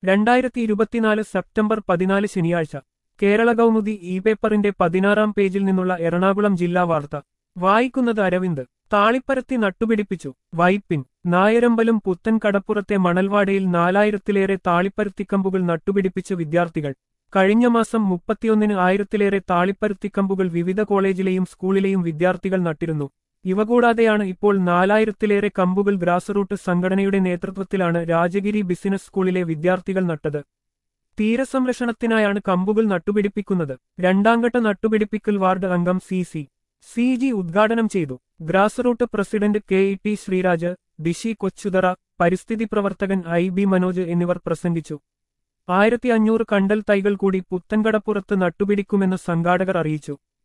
2024 September 14 ശനിയാഴ്ച Kerala Kaumudi E പേപ്പറിന്റെ 16-ാം പേജിൽ നിന്നുള്ള എറണാകുളം ജില്ലാ വാർത്ത വായിക്കുന്നത് അരവിന്ദ്. താളിപ്പരത്തി നട്ടുപിടിപ്പിച്ചു വൈപ്പിൻ. നായരമ്പലം പുത്തൻ കടപ്പുറത്തെ മണൽവാടയിൽ 4000-ലേറെ താളിപ്പരുത്തിക്കമ്പുകൾ നട്ടുപിടിപ്പിച്ച് വിദ്യാർത്ഥികൾ. കഴിഞ്ഞ മാസം 31-ന് 1000-ലേറെ താളിപ്പരുത്തിക്കമ്പുകൾ വിവിധ കോളേജിലെയും സ്കൂളിലെയും വിദ്യാർത്ഥികൾ നട്ടിരുന്നു. ഇവ കൂടാതെയാണ് ഇപ്പോൾ 4000-ലേറെ കമ്പുകൾ ഗ്രാസ്റൂട്ട് സംഘടനയുടെ നേതൃത്വത്തിലാണ് രാജഗിരി ബിസിനസ് സ്കൂളിലെ വിദ്യാർത്ഥികൾ നട്ടത്. തീരസംരക്ഷണത്തിനായാണ് കമ്പുകൾ നട്ടുപിടിപ്പിക്കുന്നത്. രണ്ടാംഘട്ട നട്ടുപിടിപ്പിക്കൽ വാർഡ് അംഗം സി.ജി. ഉദ്ഘാടനം ചെയ്തു. Grassroot president K T. Sreeraj, Dishi Kochuthara, പരിസ്ഥിതി പ്രവർത്തകൻ ഐ.ബി. മനോജ് എന്നിവർ പ്രസംഗിച്ചു. 1500 കണ്ടൽ തൈകൾ കൂടി പുത്തൻകടപ്പുറത്ത് നട്ടുപിടിക്കുമെന്ന് സംഘാടകർ അറിയിച്ചു.